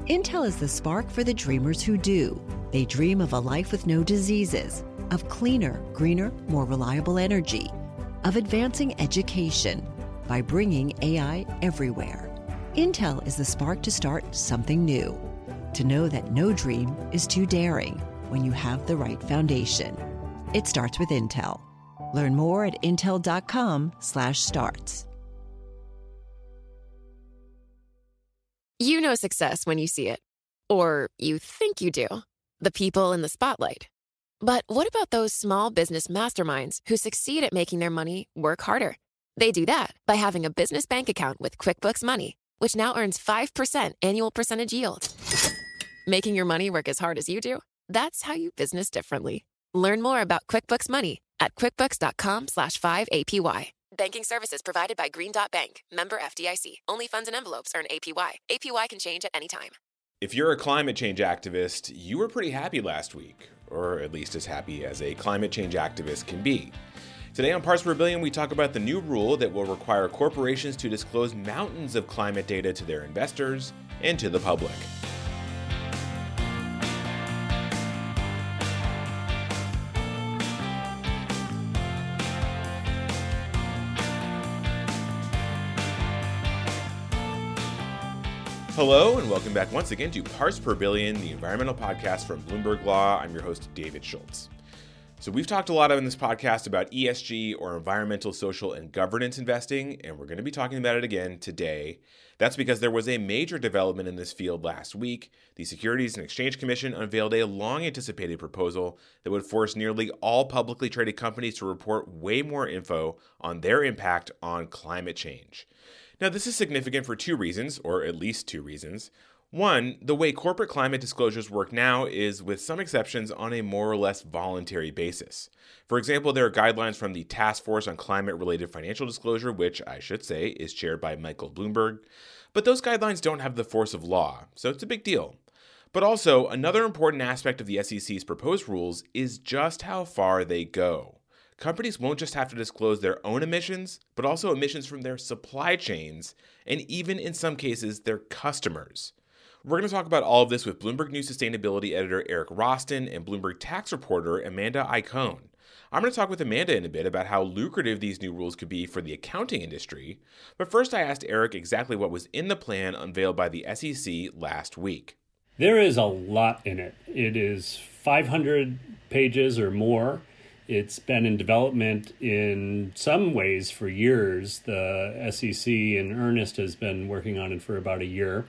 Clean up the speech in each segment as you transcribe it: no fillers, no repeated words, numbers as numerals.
Intel is the spark for the dreamers who do. They dream of a life with no diseases, of cleaner, greener, more reliable energy, of advancing education by bringing AI everywhere. Intel is the spark to start something new, to know that no dream is too daring when you have the right foundation. It starts with Intel. Learn more at intel.com/starts. You know success when you see it. Or you think you do. The people in the spotlight. But what about those small business masterminds who succeed at making their money work harder? They do that by having a business bank account with QuickBooks Money, which now earns 5% annual percentage yield. Making your money work as hard as you do? That's how you business differently. Learn more about QuickBooks Money at quickbooks.com/5APY. Banking services provided by Green Dot Bank. Member FDIC. Only funds and envelopes earn APY. APY can change at any time. If you're a climate change activist, you were pretty happy last week, or at least as happy as a climate change activist can be. Today on Parts Per Billion, we talk about the new rule that will require corporations to disclose mountains of climate data to their investors and to the public. Hello, and welcome back once again to Parts Per Billion, the environmental podcast from Bloomberg Law. I'm your host, David Schultz. So we've talked a lot in this podcast about ESG, or environmental, social, and governance investing, and we're going to be talking about it again today. That's because there was a major development in this field last week. The Securities and Exchange Commission unveiled a long-anticipated proposal that would force nearly all publicly traded companies to report way more info on their impact on climate change. Now, this is significant for two reasons, or at least two reasons. One, the way corporate climate disclosures work now is, with some exceptions, on a more or less voluntary basis. For example, there are guidelines from the Task Force on Climate-Related Financial Disclosure, which, I should say, is chaired by Michael Bloomberg. But those guidelines don't have the force of law, so it's a big deal. But also, another important aspect of the SEC's proposed rules is just how far they go. Companies won't just have to disclose their own emissions, but also emissions from their supply chains, and even in some cases, their customers. We're going to talk about all of this with Bloomberg News sustainability editor Eric Roston and Bloomberg tax reporter Amanda Icone. I'm going to talk with Amanda in a bit about how lucrative these new rules could be for the accounting industry. But first, I asked Eric exactly what was in the plan unveiled by the SEC last week. There is a lot in it. It is 500 pages or more. It's been in development in some ways for years. The SEC in earnest has been working on it for about a year.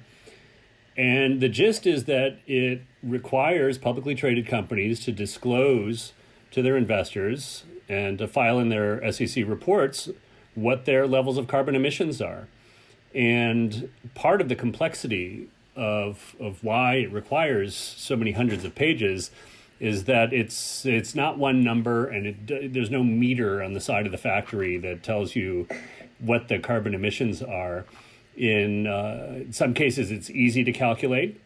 And the gist is that it requires publicly traded companies to disclose to their investors and to file in their SEC reports what their levels of carbon emissions are. And part of the complexity of why it requires so many hundreds of pages is that it's not one number, and there's no meter on the side of the factory that tells you what the carbon emissions are. In some cases, it's easy to calculate.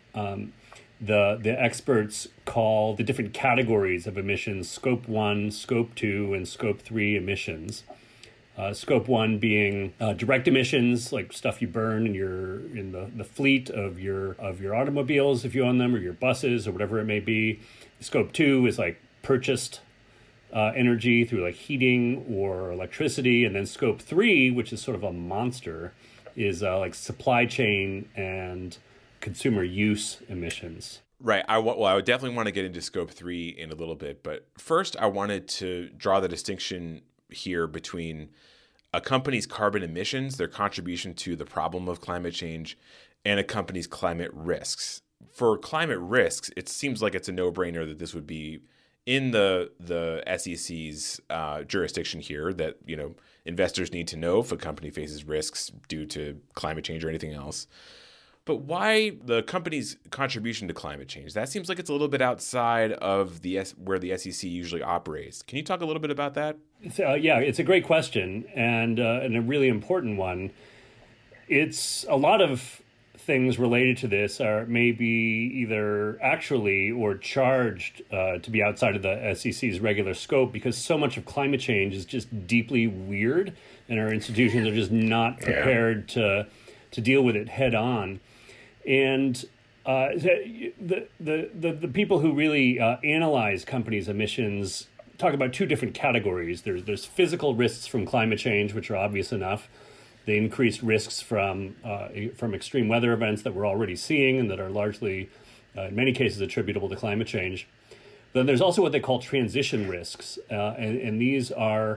The experts call the different categories of emissions Scope 1, Scope 2, and Scope 3 emissions. Scope 1 being direct emissions, like stuff you burn in the fleet of your automobiles if you own them, or your buses, or whatever it may be. Scope 2 is like purchased energy through like heating or electricity. And then Scope 3, which is sort of a monster, is like supply chain and consumer use emissions. Right. I would definitely want to get into Scope 3 in a little bit. But first, I wanted to draw the distinction here between a company's carbon emissions, their contribution to the problem of climate change, and a company's climate risks. For climate risks, it seems like it's a no-brainer that this would be in the SEC's jurisdiction here, that investors need to know if a company faces risks due to climate change or anything else. But why the company's contribution to climate change? That seems like it's a little bit outside of where the SEC usually operates. Can you talk a little bit about that? Yeah, it's a great question and a really important one. It's a lot of things related to this are maybe either actually or charged to be outside of the SEC's regular scope, because so much of climate change is just deeply weird, and our institutions are just not prepared to deal with it head on. And The people who really analyze companies' emissions talk about two different categories. There's physical risks from climate change, which are obvious enough. The increased risks from extreme weather events that we're already seeing and that are largely, in many cases, attributable to climate change. Then there's also what they call transition risks, and these are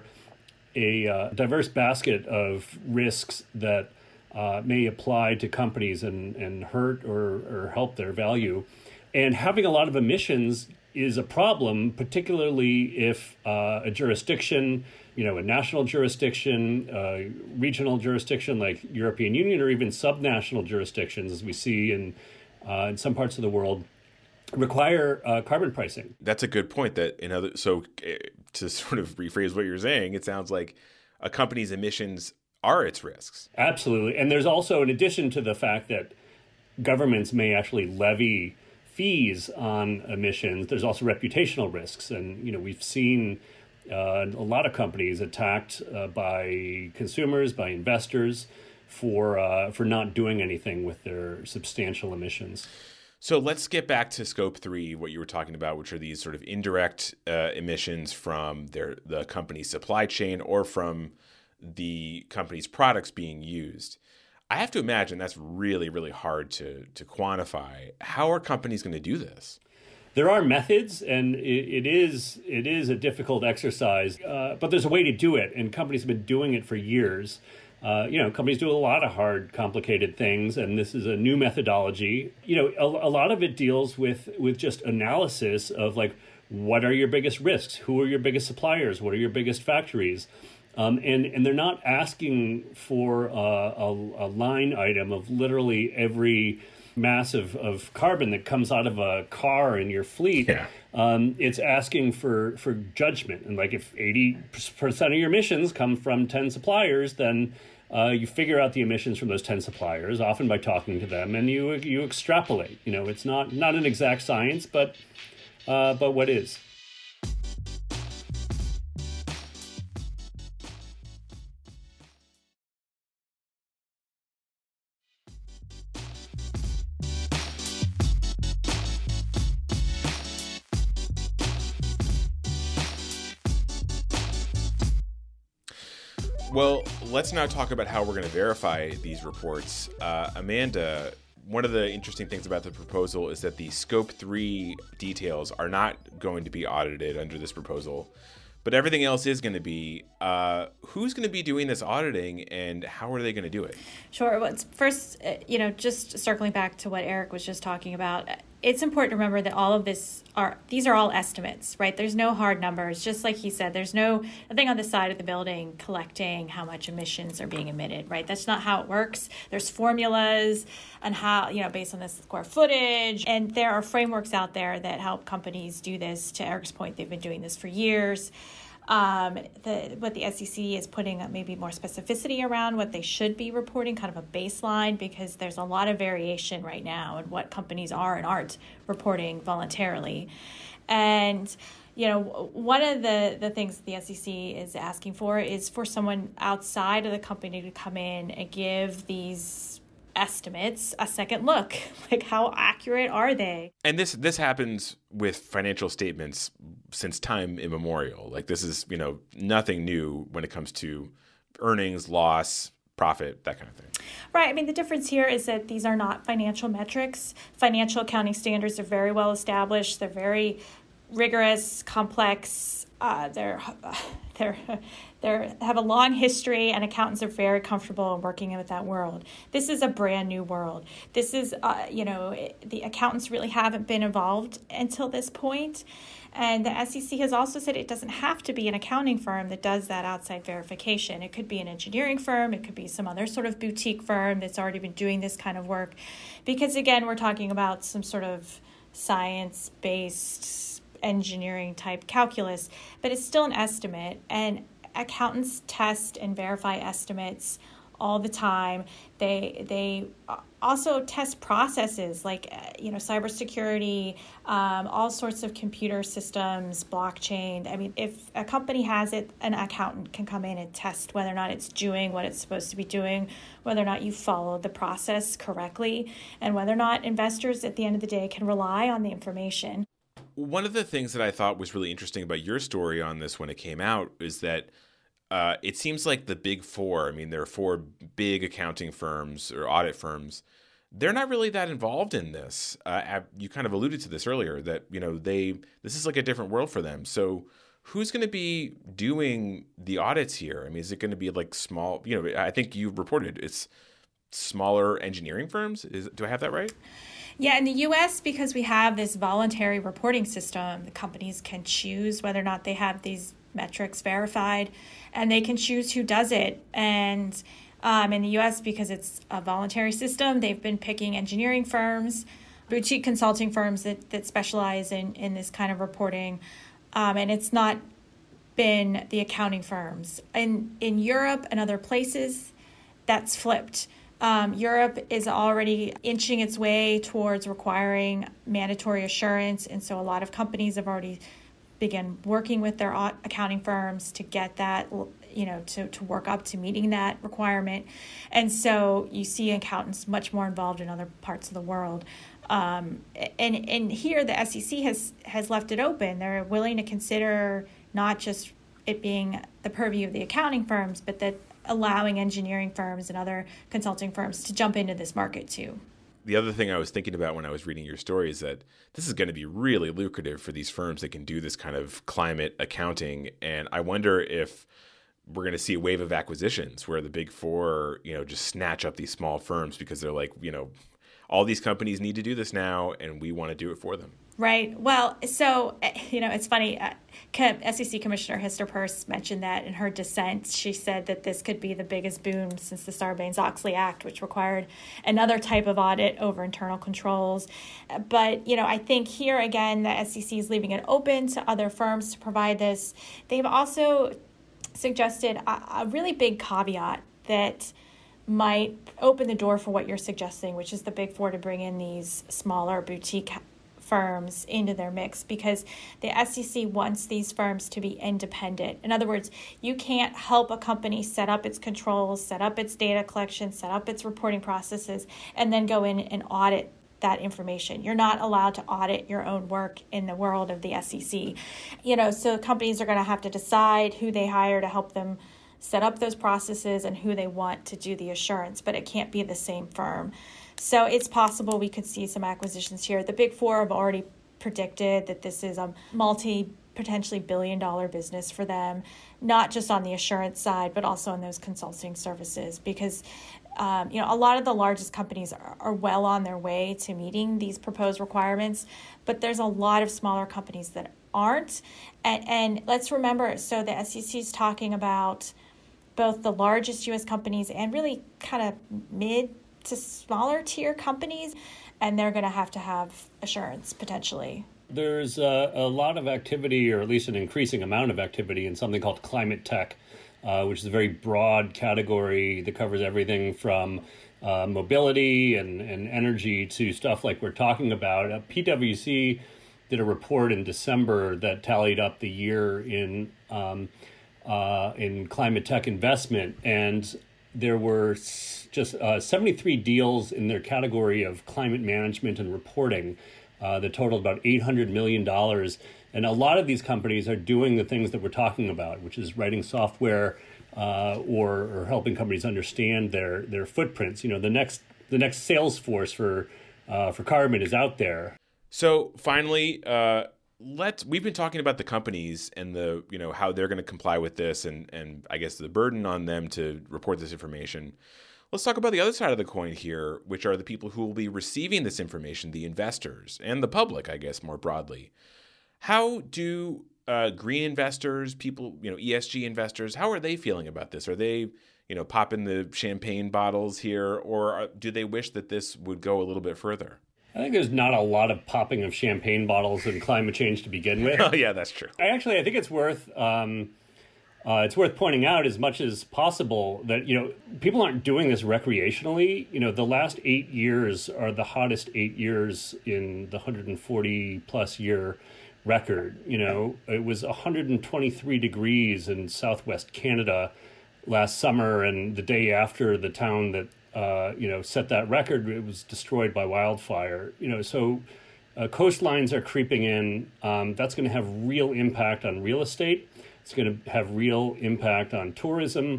a diverse basket of risks that may apply to companies and hurt or help their value. And having a lot of emissions is a problem, particularly if a jurisdiction, a national jurisdiction, regional jurisdiction like European Union, or even subnational jurisdictions, as we see in some parts of the world, require carbon pricing. That's a good point. So to sort of rephrase what you're saying, it sounds like a company's emissions are its risks. Absolutely. And there's also, in addition to the fact that governments may actually levy fees on emissions, there's also reputational risks. And, we've seen a lot of companies attacked by consumers, by investors for not doing anything with their substantial emissions. So let's get back to Scope 3, what you were talking about, which are these sort of indirect emissions from the company's supply chain or from the company's products being used. I have to imagine that's really, really hard to quantify. How are companies going to do this? There are methods, and it is a difficult exercise, but there's a way to do it, and companies have been doing it for years. Companies do a lot of hard, complicated things, and this is a new methodology. A lot of it deals with just analysis of what are your biggest risks? Who are your biggest suppliers? What are your biggest factories? And they're not asking for a line item of literally every mass of carbon that comes out of a car in your fleet. Yeah. It's asking for judgment. And if 80% of your emissions come from 10 suppliers, then you figure out the emissions from those 10 suppliers, often by talking to them, and you extrapolate. It's not an exact science, but what is. Well, let's now talk about how we're going to verify these reports. Amanda, one of the interesting things about the proposal is that the Scope 3 details are not going to be audited under this proposal, but everything else is going to be. Who's going to be doing this auditing, and how are they going to do it? Sure. Well, first, just circling back to what Eric was just talking about, it's important to remember that all of these are all estimates, right? There's no hard numbers. Just like he said, there's nothing on the side of the building collecting how much emissions are being emitted, right? That's not how it works. There's formulas and how, based on the square footage. And there are frameworks out there that help companies do this. To Eric's point, they've been doing this for years. What the SEC is putting up maybe more specificity around what they should be reporting, kind of a baseline, because there's a lot of variation right now in what companies are and aren't reporting voluntarily. And, one of the things the SEC is asking for is for someone outside of the company to come in and give these estimates a second look. How accurate are they? And this happens with financial statements since time immemorial. This is, nothing new when it comes to earnings, loss, profit, that kind of thing. Right. I mean, the difference here is that these are not financial metrics. Financial accounting standards are very well established. They're very rigorous, complex. They have a long history, and accountants are very comfortable in working with that world. This is a brand new world. This is, the accountants really haven't been involved until this point. And the SEC has also said it doesn't have to be an accounting firm that does that outside verification. It could be an engineering firm. It could be some other sort of boutique firm that's already been doing this kind of work. Because, again, we're talking about some sort of science-based engineering type calculus, but it's still an estimate. And accountants test and verify estimates all the time. They also test processes like cybersecurity, all sorts of computer systems, blockchain. I mean, if a company has it, an accountant can come in and test whether or not it's doing what it's supposed to be doing, whether or not you followed the process correctly, and whether or not investors at the end of the day can rely on the information. One of the things that I thought was really interesting about your story on this when it came out is that it seems like the big four, I mean, there are four big accounting firms or audit firms, they're not really that involved in this. You kind of alluded to this earlier, that, this is like a different world for them. So who's going to be doing the audits here? I mean, is it going to be like small, I think you reported it's smaller engineering firms. Do I have that right? Yeah, in the U.S., because we have this voluntary reporting system, the companies can choose whether or not they have these metrics verified, and they can choose who does it. And in the U.S., because it's a voluntary system, they've been picking engineering firms, boutique consulting firms that specialize in this kind of reporting, and it's not been the accounting firms. In Europe and other places, that's flipped. Europe is already inching its way towards requiring mandatory assurance, and so a lot of companies have already begun working with their accounting firms to get that, to work up to meeting that requirement. And so you see accountants much more involved in other parts of the world. And here the SEC has left it open. They're willing to consider not just it being the purview of the accounting firms, but that allowing engineering firms and other consulting firms to jump into this market too. The other thing I was thinking about when I was reading your story is that this is going to be really lucrative for these firms that can do this kind of climate accounting. And I wonder if we're going to see a wave of acquisitions where the big four, just snatch up these small firms because they're like, all these companies need to do this now and we want to do it for them. Right. Well, so, it's funny. SEC Commissioner Hester Peirce mentioned that in her dissent. She said that this could be the biggest boom since the Sarbanes-Oxley Act, which required another type of audit over internal controls. But, I think here, again, the SEC is leaving it open to other firms to provide this. They've also suggested a really big caveat that might open the door for what you're suggesting, which is the big four to bring in these smaller boutique firms into their mix, because the SEC wants these firms to be independent. In other words, you can't help a company set up its controls, set up its data collection, set up its reporting processes, and then go in and audit that information. You're not allowed to audit your own work in the world of the SEC. So companies are going to have to decide who they hire to help them set up those processes and who they want to do the assurance, but it can't be the same firm. So it's possible we could see some acquisitions here. The big four have already predicted that this is a potentially billion-dollar business for them, not just on the assurance side, but also on those consulting services, because a lot of the largest companies are well on their way to meeting these proposed requirements, but there's a lot of smaller companies that aren't. And let's remember, so the SEC is talking about both the largest U.S. companies and really kind of mid to smaller tier companies, and they're going to have assurance potentially. There's a lot of activity, or at least an increasing amount of activity, in something called climate tech, which is a very broad category that covers everything from mobility and energy to stuff like we're talking about. PwC did a report in December that tallied up the year in climate tech investment, and there were just 73 deals in their category of climate management and reporting that totaled about $800 million. And a lot of these companies are doing the things that we're talking about, which is writing software or helping companies understand their footprints. The next Salesforce for carbon is out there. So finally, we've been talking about the companies and the how they're going to comply with this, and I guess the burden on them to report this information. Let's talk about the other side of the coin here, which are the people who will be receiving this information, the investors and the public, I guess, more broadly. How do green investors, people, ESG investors, how are they feeling about this? Are they, popping the champagne bottles here, or do they wish that this would go a little bit further? I think there's not a lot of popping of champagne bottles in climate change to begin with. Oh, yeah, that's true. I think it's worth It's worth pointing out as much as possible that, people aren't doing this recreationally. The last 8 years are the hottest 8 years in the 140 plus year record. It was 123 degrees in southwest Canada last summer, and the day after the town that set that record, it was destroyed by wildfire. So coastlines are creeping in. That's going to have real impact on real estate. It's going to have real impact on tourism.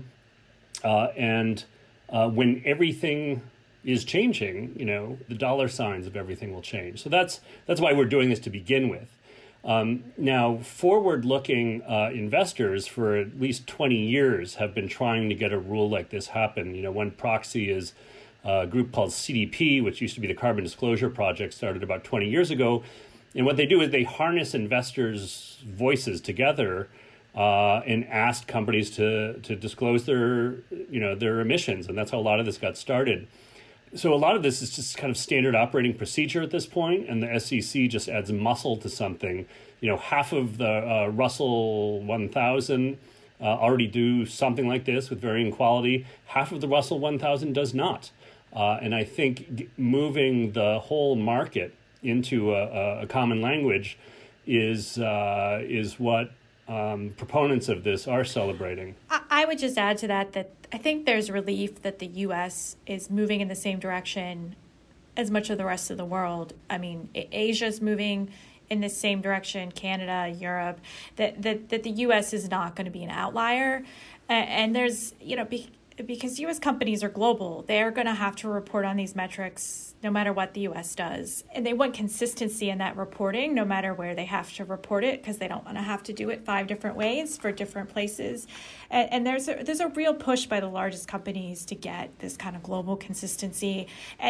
And when everything is changing, the dollar signs of everything will change. So that's why we're doing this to begin with. Now, forward-looking investors for at least 20 years have been trying to get a rule like this happen. One proxy is a group called CDP, which used to be the Carbon Disclosure Project, started about 20 years ago. And what they do is they harness investors' voices together and ask companies to disclose their emissions. And that's how a lot of this got started. So a lot of this is just kind of standard operating procedure at this point, and the SEC just adds muscle to something. Half of the Russell 1000 already do something like this with varying quality. Half of the Russell 1000 does not. And I think moving the whole market into a common language is what proponents of this are celebrating. I would just add to that I think there's relief that the U.S. is moving in the same direction as much of the rest of the world. I mean, Asia's moving in the same direction, Canada, Europe, that the U.S. is not going to be an outlier. And there's, because U.S. companies are global, they're going to have to report on these metrics no matter what the U.S. does. And they want consistency in that reporting no matter where they have to report it, because they don't want to have to do it 5 different ways for different places. And there's a real push by the largest companies to get this kind of global consistency.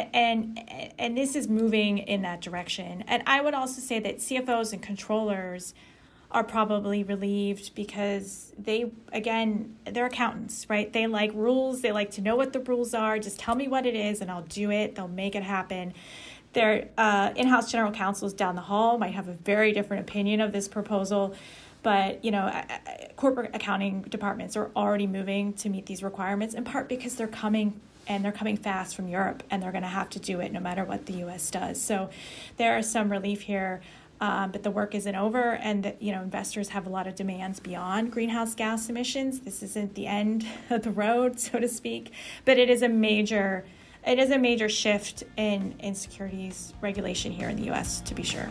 And this is moving in that direction. And I would also say that CFOs and controllers are probably relieved because they're accountants, right? They like rules. They like to know what the rules are. Just tell me what it is and I'll do it. They'll make it happen. Their in-house general counsels down the hall might have a very different opinion of this proposal, but corporate accounting departments are already moving to meet these requirements, in part because they're coming fast from Europe, and they're going to have to do it no matter what the U.S. does. So there is some relief here. But the work isn't over, and investors have a lot of demands beyond greenhouse gas emissions. This isn't the end of the road, so to speak, but it is a major shift in securities regulation here in the U.S., to be sure.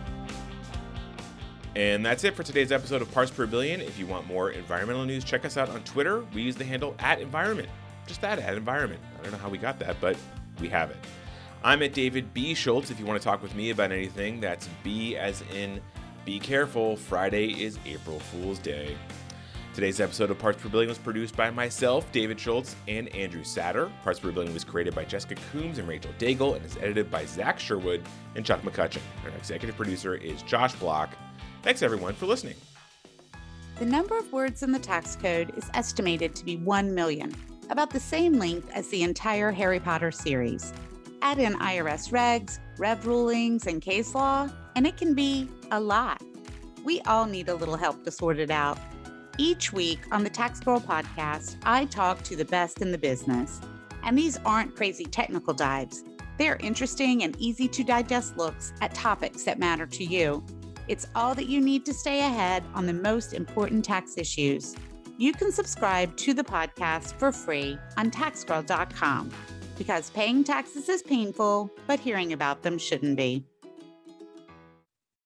And that's it for today's episode of Parts Per Billion. If you want more environmental news, check us out on Twitter. We use the handle @environment. Just that, @environment. I don't know how we got that, but we have it. I'm at David B. Schultz. If you want to talk with me about anything, that's B as in be careful. Friday is April Fool's Day. Today's episode of Parts Per Billion was produced by myself, David Schultz, and Andrew Satter. Parts Per Billion was created by Jessica Coombs and Rachel Daigle and is edited by Zach Sherwood and Chuck McCutcheon. Our executive producer is Josh Block. Thanks, everyone, for listening. The number of words in the tax code is estimated to be 1 million, about the same length as the entire Harry Potter series. Add in IRS regs, rev rulings, and case law, and it can be a lot. We all need a little help to sort it out. Each week on the Tax Girl podcast, I talk to the best in the business. And these aren't crazy technical dives. They're interesting and easy to digest looks at topics that matter to you. It's all that you need to stay ahead on the most important tax issues. You can subscribe to the podcast for free on taxgirl.com. Because paying taxes is painful, but hearing about them shouldn't be.